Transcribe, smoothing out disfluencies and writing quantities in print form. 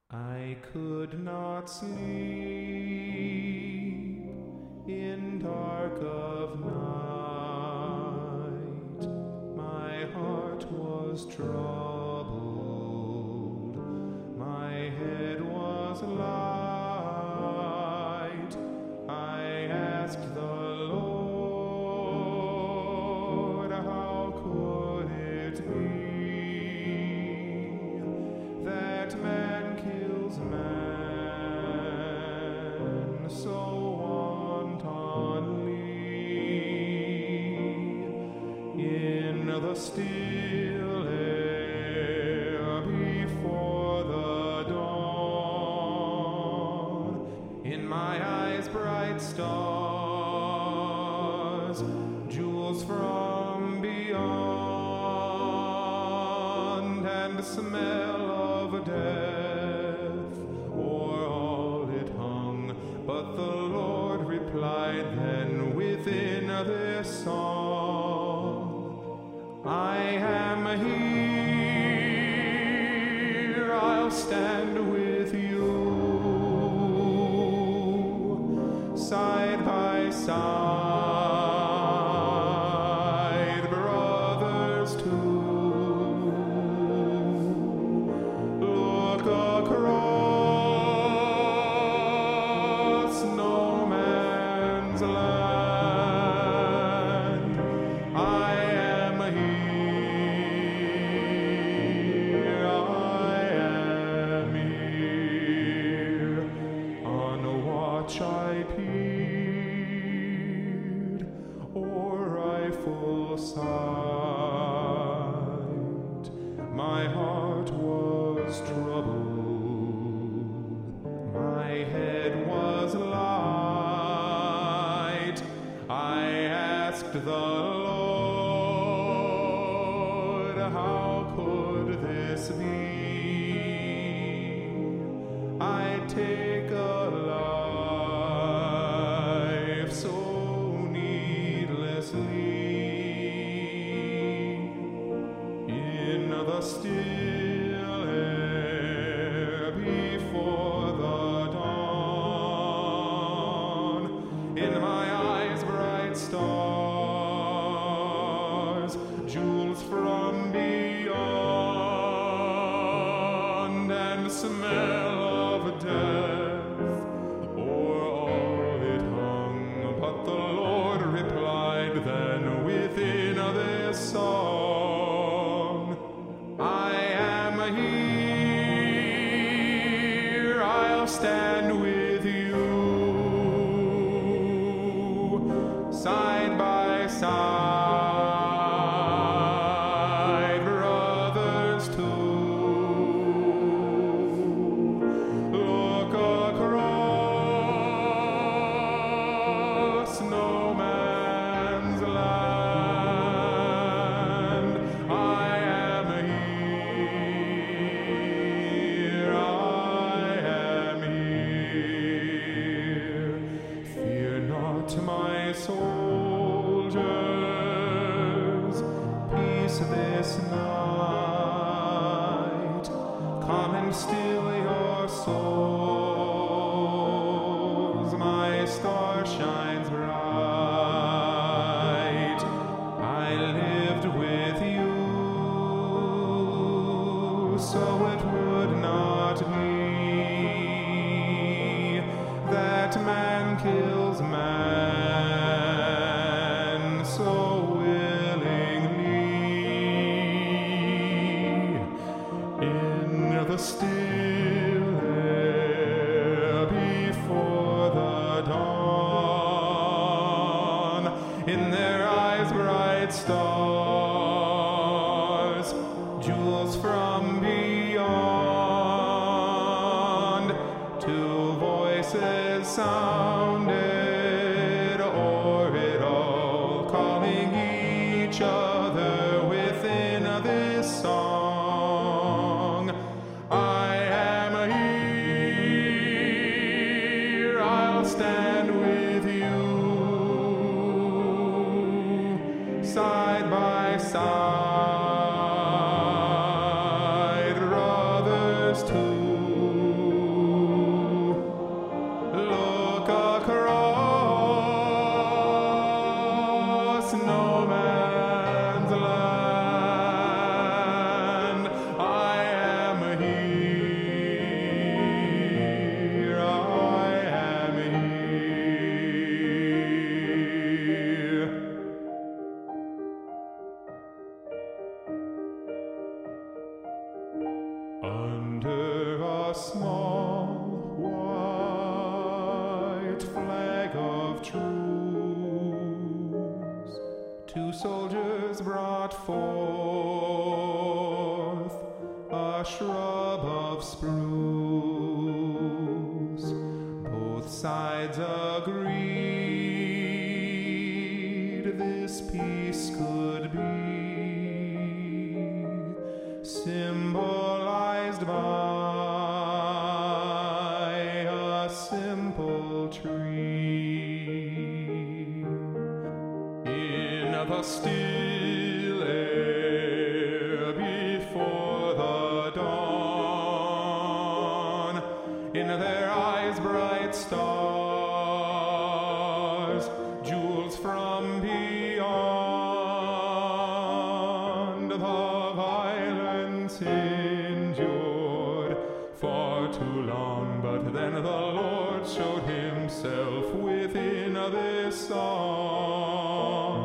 I could not sleep in dark of night. My heart was troubled, my head was light. I asked the Lord, how could it be that man kills man so wantonly in the still air before the dawn? In my eyes bright stars, jewels from beyond, and the smell of death o'er all it hung. But the Lord replied then within this song, I am here, I'll stand with you, side by side, brothers too. Look across no man's land. I am here, I am here. On a watch I peered o'er rifle sight. My heart was troubled, my head was light. I asked the Lord, how could this be? I take a life so needlessly in the still air before the dawn. In my eyes bright stars, jewels from beyond, and the smell of death o'er all it hung. But the Lord replied then within this song, I am here, I'll stand with you, side by side, brothers too. Look across no man's land. I am here, I am here. Fear not, my soldiers, peace this night. Come and still your souls. My star shines bright. I lived with you, so it would not be that man kills man so willingly in the still air before the dawn. In their eyes bright stars, jewels from beyond. Two voices sounded o'er it all, calling each other within this song. I am here, I'll stand with you, side by side, small white flag of truce. 2 soldiers brought forth a shrub of spruce. Both sides agreed this peace could be symbolized by a simple tree. In the still air before the dawn, in their eyes bright stars, jewels from beyond. The violence endured for too long, but then the Lord showed himself within this song.